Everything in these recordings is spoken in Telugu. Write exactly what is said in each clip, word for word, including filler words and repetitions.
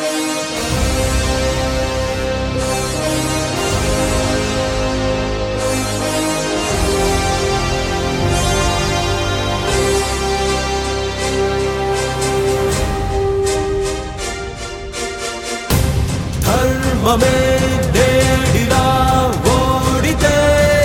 ధర్మమే నేడిలా ఓడితే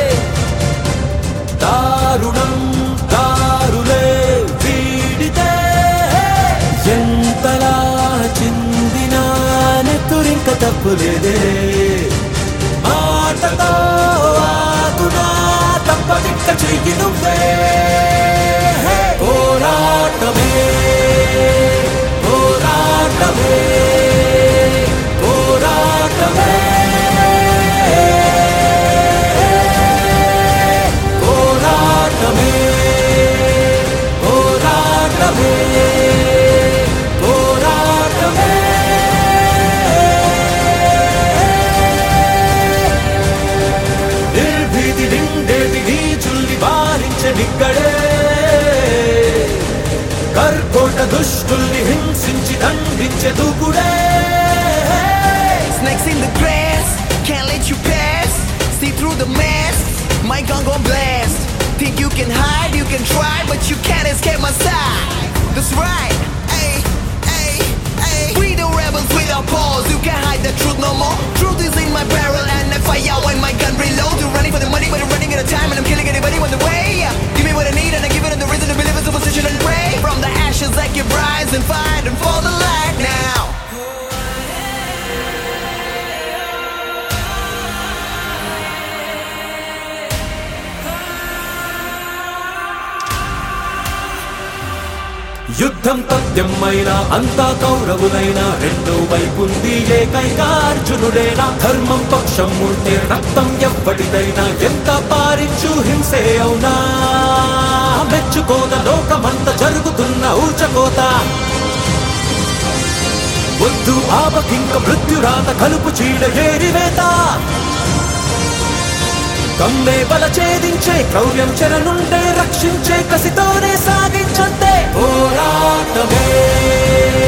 దారుణం దారులే వీడితే ఎంతలా చిందినా నెత్తురింక తప్పులేదే మాటతో ఆగునా తప్పదిక్క చెయ్యి నువ్వే పోరాటమే పోరాటమే కర్కోట దుష్టుల్ని హింసించి దండించే దూకుడే Snakes in the grass, can't let you pass. See through the mask, my gun gon' blast. Think you can hide, you can try, but you can't escape my side. That's right, ay, ay, ay. We the rebels with our paws, you can't hide the truth no more. Truth is in my barrel and I fire when my gun reloads. You're running for the money, but I'm running out of time and I'm killing anybody on the way. Give me what I need and I give it the reason to believe in superstition and pray. From the ashes I keep rise and fighting for the light now. యుద్ధం తథ్యమైనా అంతా కౌరవులైనా రెండో వైపుంది ఏకైక అర్జునుడేనా ధర్మం పక్షం ఉంటే రక్తం ఎవ్వడిదైనా ఎంత పారించు హింసే అవునా మెచ్చుకోద లోకమంత జరుగుతున్న ఊచకోత వద్దు ఆపకింక మృత్యురాత కలుపు చీడ ఏరివేత కమ్మే బల ఛేదించే క్రౌర్యం చెరనుండే రక్షించే కసితోనే సాగించంతే పోరాటమే